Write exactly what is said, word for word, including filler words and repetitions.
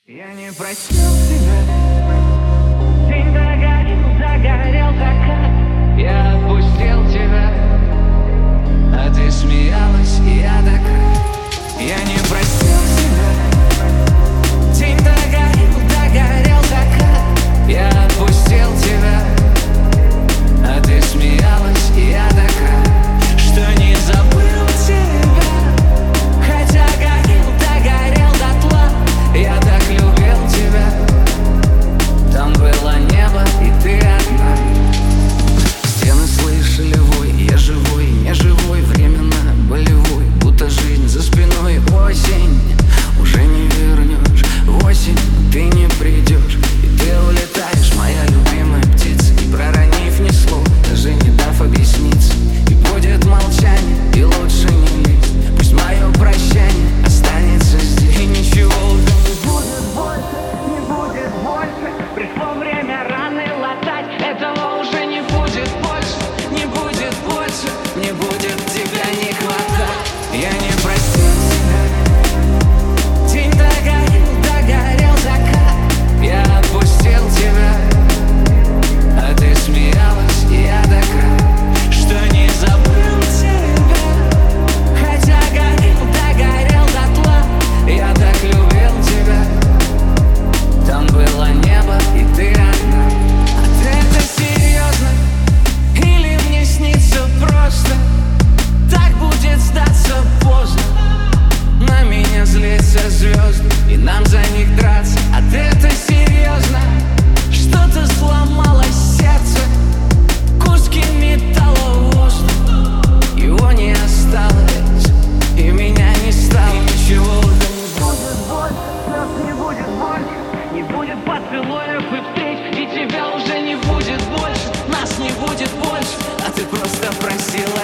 Я не просил тебя. День догорел, догорел закат. Я отпустил тебя, а ты смеялась, и я так рад. Я не просил тебя. День догорел, догорел закат. Я отпустил тебя, а ты смеялась, и я так рад, что не забыл тебя. Хотя горел, догорел дотла. Я так любил тебя. Там было небо, и ты одна. Стены слышали вой, я живой, не живой, временно болевой, будто жизнь за спиной. Осень, уже не вернешь. В осень ты не придешь, и ты улетаешь, моя любимая птица, не проронив ни слова, даже не дав объясниться. И будет молчание, и лучше не лезть. Пусть мое прощание останется здесь. И ничего уже не будет больше, не будет больше. Пришло время раны латать. Этого уже не будет больше, не будет больше. Мне будет тебя не хватать. Я не простил тебя. День догорел, догорел закат. Я отпустил тебя, а ты смеялась, и я так рад, что не забыл тебя. Хотя горел, догорел дотла. Я так любил тебя. Там было небо, и ты одна. А ты это серьезно? Или мне снится просто? Так будет сдаться поздно. На меня злятся звезды, и нам за них драться. А ты это серьезно? Что-то сломалось сердце, куски металла в воздух. Его не осталось, и меня не стало. И ничего уже не будет больше, нас не будет больше. Не будет поцелуев и встреч, и тебя уже не будет больше. Нас не будет больше, а ты просто просила